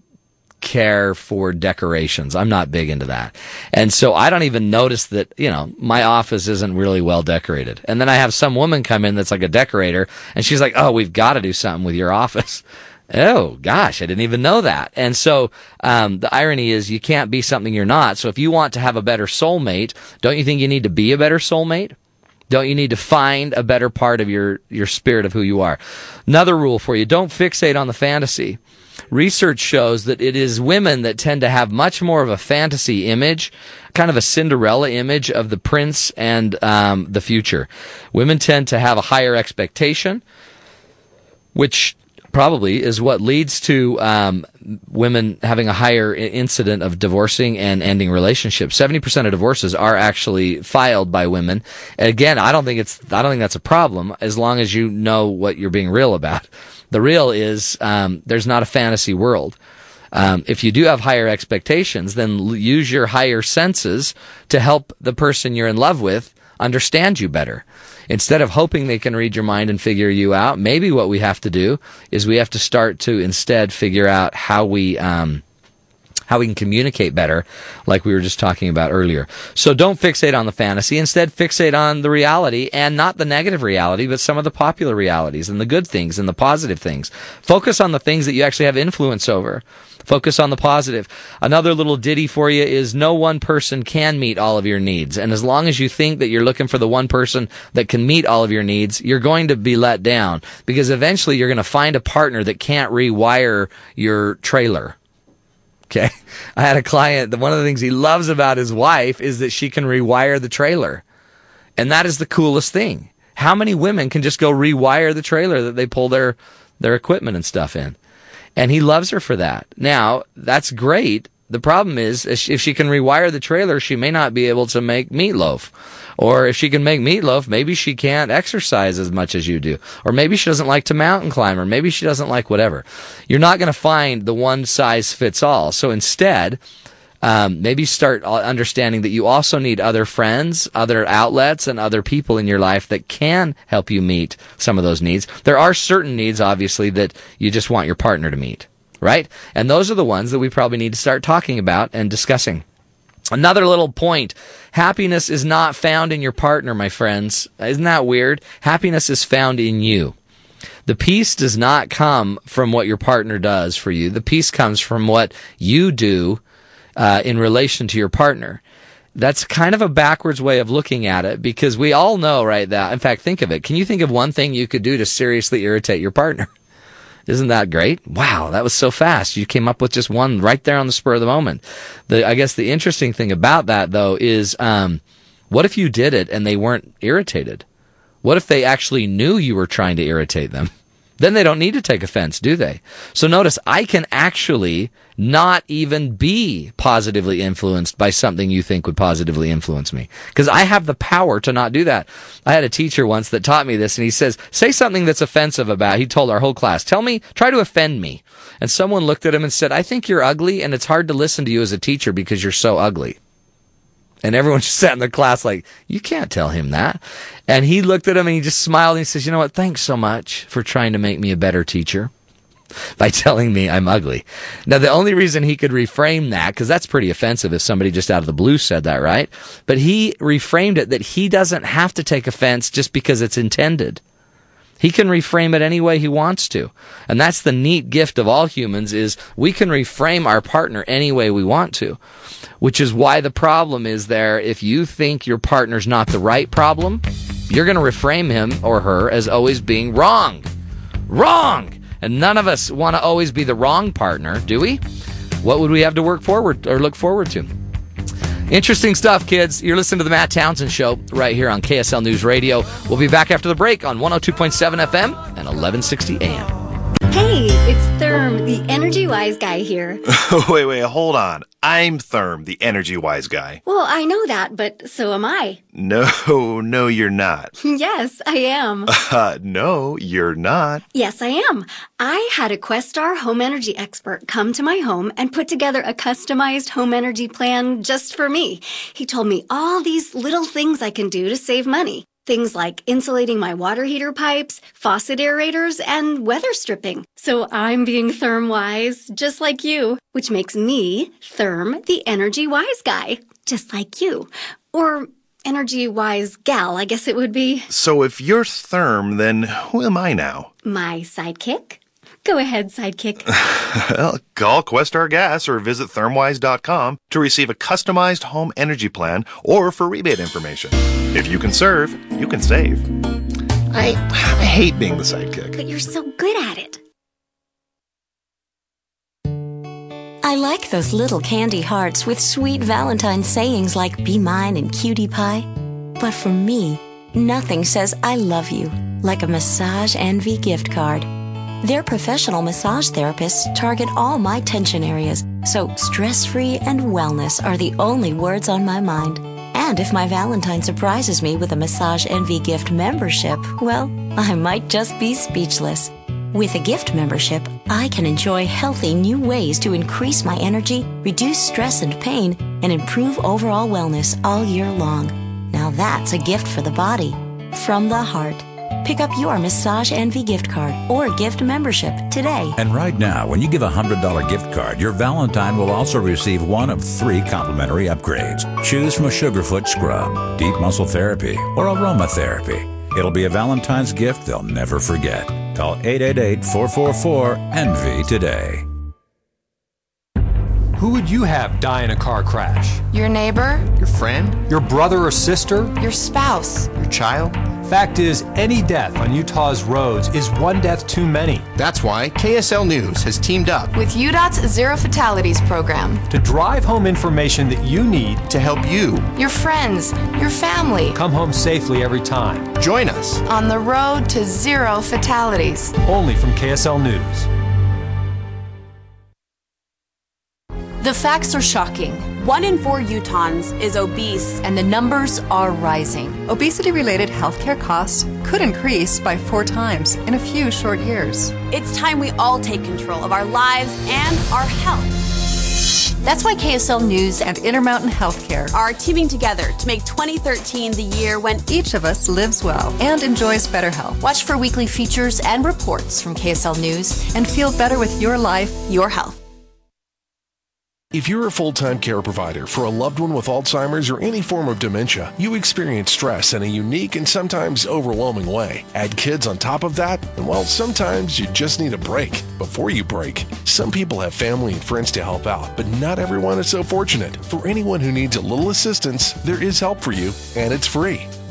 care for decorations. I'm not big into that. And so I don't even notice that, you know, my office isn't really well decorated. And then I have some woman come in that's like a decorator, and she's like, oh, we've got to do something with your office. Oh, gosh, I didn't even know that. And so um, the irony is you can't be something you're not. So if you want to have a better soulmate, don't you think you need to be a better soulmate? Don't you need to find a better part of your, your spirit of who you are? Another rule for you, don't fixate on the fantasy. Research shows that it is women that tend to have much more of a fantasy image, kind of a Cinderella image of the prince and um, the future. Women tend to have a higher expectation, which probably is what leads to um, women having a higher incident of divorcing and ending relationships. seventy percent of divorces are actually filed by women. And again, I don't think it's I don't think that's a problem as long as you know what you're being real about. The real is um, there's not a fantasy world. Um, if you do have higher expectations, then l- use your higher senses to help the person you're in love with understand you better. Instead of hoping they can read your mind and figure you out, maybe what we have to do is we have to start to instead figure out how we um, how we can communicate better, like we were just talking about earlier. So don't fixate on the fantasy. Instead, fixate on the reality, and not the negative reality, but some of the popular realities and the good things and the positive things. Focus on the things that you actually have influence over. Focus on the positive. Another little ditty for you is no one person can meet all of your needs. And as long as you think that you're looking for the one person that can meet all of your needs, you're going to be let down, because eventually you're going to find a partner that can't rewire your trailer. Okay. I had a client that one of the things he loves about his wife is that she can rewire the trailer. And that is the coolest thing. How many women can just go rewire the trailer that they pull their, their equipment and stuff in? And he loves her for that. Now, that's great. The problem is, if she can rewire the trailer, she may not be able to make meatloaf. Or if she can make meatloaf, maybe she can't exercise as much as you do. Or maybe she doesn't like to mountain climb, or maybe she doesn't like whatever. You're not going to find the one size fits all. So instead, um, maybe start understanding that you also need other friends, other outlets, and other people in your life that can help you meet some of those needs. There are certain needs, obviously, that you just want your partner to meet, right? And those are the ones that we probably need to start talking about and discussing. Another little point, happiness is not found in your partner, my friends. Isn't that weird? Happiness is found in you. The peace does not come from what your partner does for you. The peace comes from what you do uh, in relation to your partner. That's kind of a backwards way of looking at it, because we all know, right, that, in fact, think of it. Can you think of one thing you could do to seriously irritate your partner? Isn't that great? Wow, that was so fast. You came up with just one right there on the spur of the moment. The, I guess the interesting thing about that, though, is um, what if you did it and they weren't irritated? What if they actually knew you were trying to irritate them? Then they don't need to take offense, do they? So notice, I can actually not even be positively influenced by something you think would positively influence me. Because I have the power to not do that. I had a teacher once that taught me this, and he says, say something that's offensive about, he told our whole class, tell me, try to offend me. And someone looked at him and said, I think you're ugly, and it's hard to listen to you as a teacher because you're so ugly. And everyone just sat in the class like, you can't tell him that. And he looked at him and he just smiled and he says, you know what, thanks so much for trying to make me a better teacher by telling me I'm ugly. Now, the only reason he could reframe that, because that's pretty offensive if somebody just out of the blue said that, right? But he reframed it that he doesn't have to take offense just because it's intended. He can reframe it any way he wants to. And that's the neat gift of all humans, is we can reframe our partner any way we want to. Which is why the problem is there, if you think your partner's not the right problem, you're going to reframe him or her as always being wrong. Wrong! And none of us want to always be the wrong partner, do we? What would we have to work forward or look forward to? Interesting stuff, kids. You're listening to the Matt Townsend Show right here on K S L News Radio. We'll be back after the break on one oh two point seven F M and eleven sixty A M. Hey, it's Therm, the Energy Wise guy here. wait, wait, hold on. I'm Therm, the Energy Wise guy. Well, I know that, but so am I. No, no, you're not. Yes, I am. Uh, no, you're not. Yes, I am. I had a Questar home energy expert come to my home and put together a customized home energy plan just for me. He told me all these little things I can do to save money. Things like insulating my water heater pipes, faucet aerators, and weather stripping. So I'm being Therm-wise, just like you, which makes me Therm, the Energy Wise guy, just like you. Or Energy Wise gal, I guess it would be. So if you're Therm, then who am I now? My sidekick? Go ahead, sidekick. Well, call Questar Gas or visit thermwise dot com to receive a customized home energy plan or for rebate information. If you can serve, you can save. I, I hate being the sidekick. But you're so good at it. I like those little candy hearts with sweet Valentine sayings like be mine and cutie pie. But for me, nothing says I love you like a Massage Envy gift card. Their professional massage therapists target all my tension areas, so stress-free and wellness are the only words on my mind. And if my Valentine surprises me with a Massage Envy gift membership, well, I might just be speechless. With a gift membership, I can enjoy healthy new ways to increase my energy, reduce stress and pain, and improve overall wellness all year long. Now that's a gift for the body. From the heart. Pick up your Massage Envy gift card or gift membership today. And right now, when you give a one hundred dollars gift card, your Valentine will also receive one of three complimentary upgrades. Choose from a Sugarfoot Scrub, Deep Muscle Therapy, or Aromatherapy. It'll be a Valentine's gift they'll never forget. Call eight eight eight, four four four, ENVY today. Who would you have die in a car crash? Your neighbor? Your friend? Your brother or sister? Your spouse? Your child? Fact is, any death on Utah's roads is one death too many. That's why K S L News has teamed up with U DOT's Zero Fatalities program to drive home information that you need to help you, your friends, your family come home safely every time. Join us on the road to zero fatalities. Only from K S L News. The facts are shocking. One in four Utahns is obese, and the numbers are rising. Obesity-related healthcare costs could increase by four times in a few short years. It's time we all take control of our lives and our health. That's why K S L News and Intermountain Healthcare are teaming together to make twenty thirteen the year when each of us lives well and enjoys better health. Watch for weekly features and reports from K S L News and feel better with your life, your health. If you're a full-time care provider for a loved one with Alzheimer's or any form of dementia, you experience stress in a unique and sometimes overwhelming way. Add kids on top of that, and well, sometimes you just need a break before you break. Some people have family and friends to help out, but not everyone is so fortunate. For anyone who needs a little assistance, there is help for you, and it's free.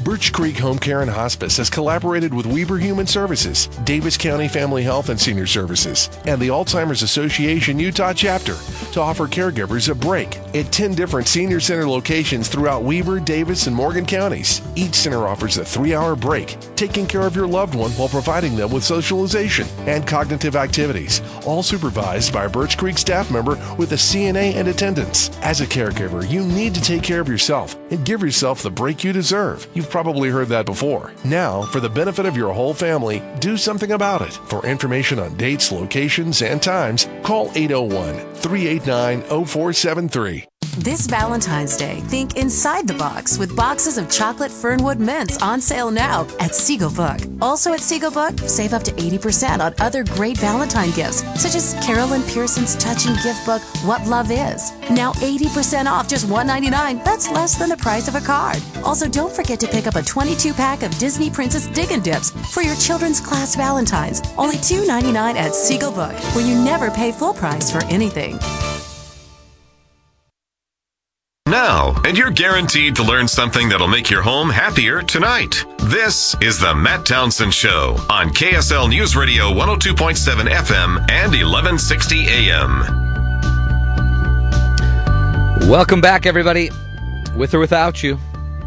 Birch Creek Home Care and Hospice has collaborated with Weber Human Services, Davis County Family Health and Senior Services, and the Alzheimer's Association Utah chapter to offer caregivers a break at ten different senior center locations throughout Weber, Davis, and Morgan counties. Each center offers a three-hour break, taking care of your loved one while providing them with socialization and cognitive activities, all supervised by a Birch Creek staff member with a C N A and attendance. As a caregiver, you need to take care of yourself and give yourself the break you deserve. You've probably heard that before. Now, for the benefit of your whole family, do something about it. For information on dates, locations, and times, call eight oh one, three eight nine, oh four seven three. This Valentine's Day, think inside the box with boxes of chocolate Fernwood mints on sale now at Seagull Book. Also at Seagull Book, save up to eighty percent on other great Valentine gifts, such as Carolyn Pearson's touching gift book, What Love Is. Now eighty percent off just one dollar and ninety-nine cents. That's less than the price of a card. Also, don't forget to pick up a twenty-two pack of Disney Princess Dig-N' Dips for your children's class Valentines. Only two dollars and ninety-nine cents at Seagull Book, where you never pay full price for anything. Now, and you're guaranteed to learn something that'll make your home happier tonight. This is the Matt Townsend Show on K S L News Radio one oh two point seven F M and eleven sixty A M. Welcome back, everybody. With or without you.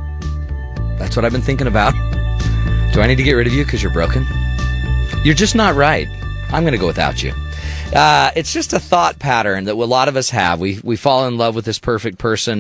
That's what I've been thinking about. Do I need to get rid of you because you're broken? You're just not right. I'm going to go without you. Uh, it's just a thought pattern that a lot of us have. We we fall in love with this perfect person.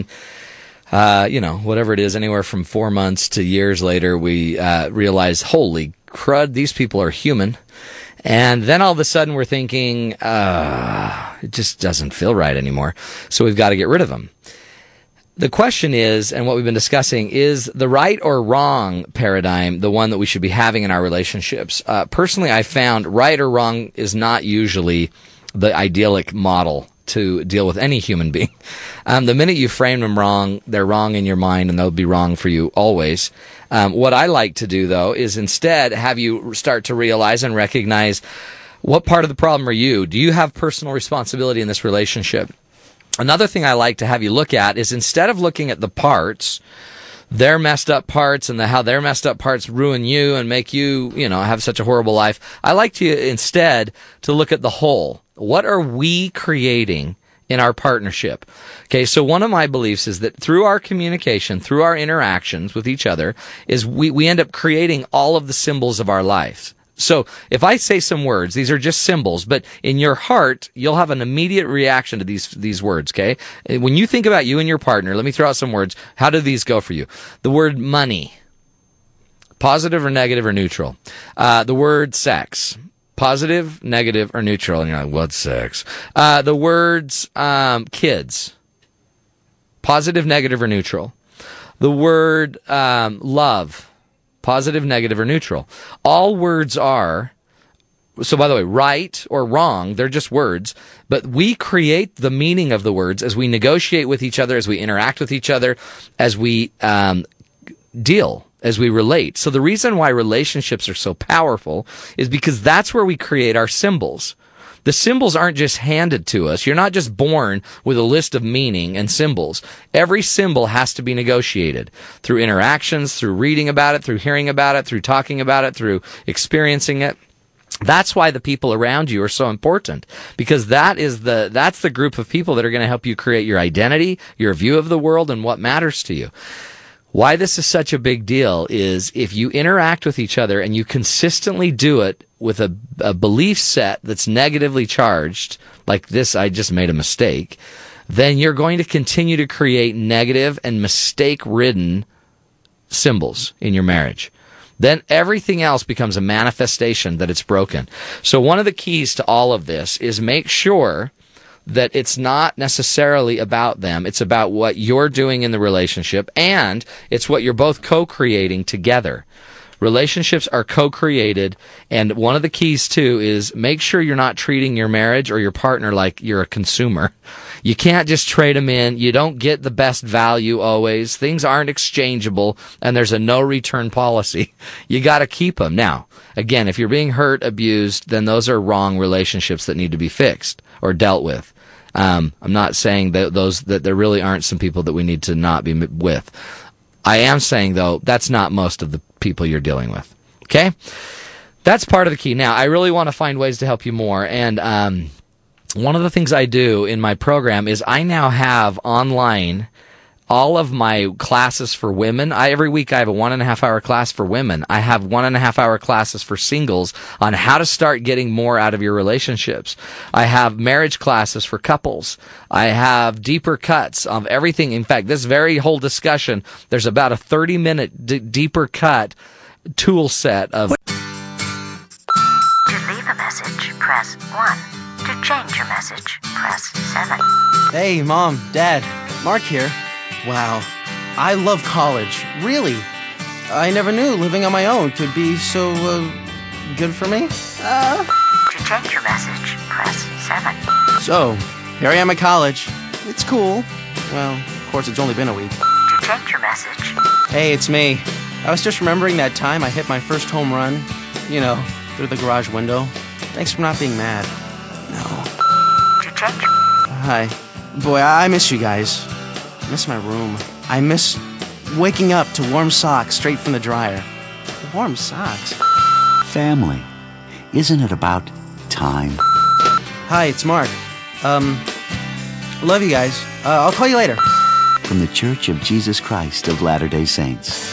Uh, you know, whatever it is, anywhere from four months to years later, we uh, realize, holy crud, these people are human. And then all of a sudden we're thinking, uh, it just doesn't feel right anymore. So we've got to get rid of them. The question is, and what we've been discussing, is the right or wrong paradigm the one that we should be having in our relationships? Uh, personally, I found right or wrong is not usually the idyllic model to deal with any human being. Um, the minute you frame them wrong, they're wrong in your mind, and they'll be wrong for you always. Um, what I like to do, though, is instead have you start to realize and recognize, what part of the problem are you? Do you have personal responsibility in this relationship? Another thing I like to have you look at is, instead of looking at the parts, their messed up parts and the, how their messed up parts ruin you and make you, you know, have such a horrible life, I like to instead to look at the whole. What are we creating in our partnership? Okay, so one of my beliefs is that through our communication, through our interactions with each other, is we, we end up creating all of the symbols of our lives. So if I say some words, these are just symbols, but in your heart, you'll have an immediate reaction to these these words, okay? When you think about you and your partner, let me throw out some words. How do these go for you? The word money, positive or negative or neutral? Uh, the word sex, positive, negative, or neutral? And you're like, what's sex? Uh, the words um, kids, positive, negative, or neutral? The word um, love, positive, negative, or neutral? All words are, so by the way, right or wrong, they're just words, but we create the meaning of the words as we negotiate with each other, as we interact with each other, as we um, deal, as we relate. So the reason why relationships are so powerful is because that's where we create our symbols. The symbols aren't just handed to us. You're not just born with a list of meaning and symbols. Every symbol has to be negotiated through interactions, through reading about it, through hearing about it, through talking about it, through experiencing it. That's why the people around you are so important, because that is the that's the group of people that are going to help you create your identity, your view of the world, and what matters to you. Why this is such a big deal is if you interact with each other and you consistently do it with a, a belief set that's negatively charged, like this, I just made a mistake, then you're going to continue to create negative and mistake-ridden symbols in your marriage. Then everything else becomes a manifestation that it's broken. So one of the keys to all of this is make sure that it's not necessarily about them. It's about what you're doing in the relationship, and it's what you're both co-creating together. Relationships are co-created, and one of the keys, too, is make sure you're not treating your marriage or your partner like you're a consumer. You can't just trade them in. You don't get the best value always. Things aren't exchangeable, and there's a no-return policy. You got to keep them. Now, again, if you're being hurt, abused, then those are wrong relationships that need to be fixed or dealt with. Um, I'm not saying that those that there really aren't some people that we need to not be with. I am saying, though, that's not most of the people you're dealing with. Okay? That's part of the key. Now, I really want to find ways to help you more. And um, one of the things I do in my program is I now have online all of my classes for women. I, every week I have a one and a half hour class for women. I have one and a half hour classes for singles on how to start getting more out of your relationships. I have marriage classes for couples. I have deeper cuts of everything. In fact, this very whole discussion, there's about a thirty minute d- deeper cut tool set of... To leave a message, press one. To change your message, press seven. Hey, Mom, Dad, Mark here. Wow, I love college. Really. I never knew living on my own could be so, uh, good for me. Uh... To change your message, press seven. So, here I am at college. It's cool. Well, of course, it's only been a week. To change your message. Hey, it's me. I was just remembering that time I hit my first home run, you know, through the garage window. Thanks for not being mad. No. To change. Hi. Boy, I miss you guys. I miss my room. I miss waking up to warm socks straight from the dryer. Warm socks. Family. Isn't it about time? Hi, it's Mark. Um, love you guys. Uh, I'll call you later. From the Church of Jesus Christ of Latter-day Saints.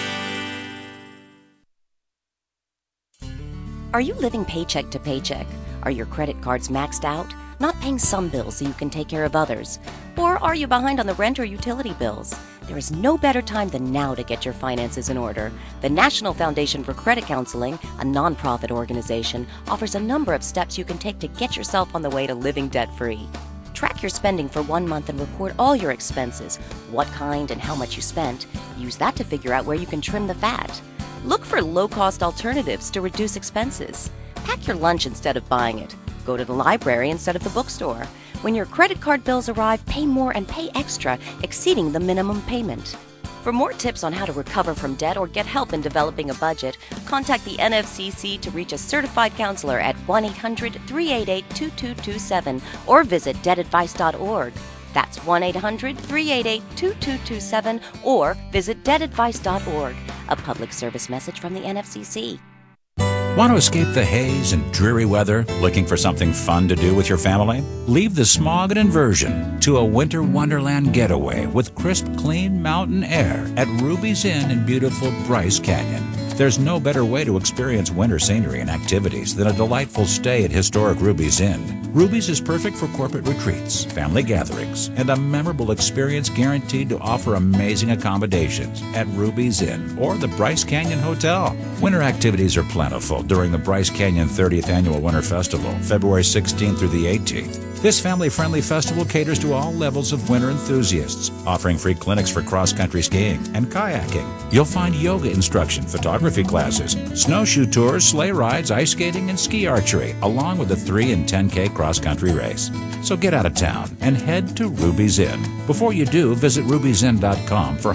Are you living paycheck to paycheck? Are your credit cards maxed out? Not paying some bills so you can take care of others? Or are you behind on the rent or utility bills? There is no better time than now to get your finances in order. The National Foundation for Credit Counseling, a nonprofit organization, offers a number of steps you can take to get yourself on the way to living debt-free. Track your spending for one month and report all your expenses, what kind and how much you spent. Use that to figure out where you can trim the fat. Look for low-cost alternatives to reduce expenses. Pack your lunch instead of buying it. Go to the library instead of the bookstore. When your credit card bills arrive, pay more and pay extra, exceeding the minimum payment. For more tips on how to recover from debt or get help in developing a budget, contact the N F C C to reach a certified counselor at one eight hundred, three eight eight, two two two seven or visit debt advice dot org. That's one eight hundred, three eight eight, two two two seven or visit debt advice dot org. A public service message from the N F C C. Want to escape the haze and dreary weather? Looking for something fun to do with your family? Leave the smog and inversion to a winter wonderland getaway with crisp, clean mountain air at Ruby's Inn in beautiful Bryce Canyon. There's no better way to experience winter scenery and activities than a delightful stay at historic Ruby's Inn. Ruby's is perfect for corporate retreats, family gatherings, and a memorable experience guaranteed to offer amazing accommodations at Ruby's Inn or the Bryce Canyon Hotel. Winter activities are plentiful during the Bryce Canyon thirtieth Annual Winter Festival, February sixteenth through the eighteenth. This family-friendly festival caters to all levels of winter enthusiasts, offering free clinics for cross-country skiing and kayaking. You'll find yoga instruction, photography classes, snowshoe tours, sleigh rides, ice skating, and ski archery, along with a three and ten K cross-country race. So get out of town and head to Ruby's Inn. Before you do, visit ruby's inn dot com for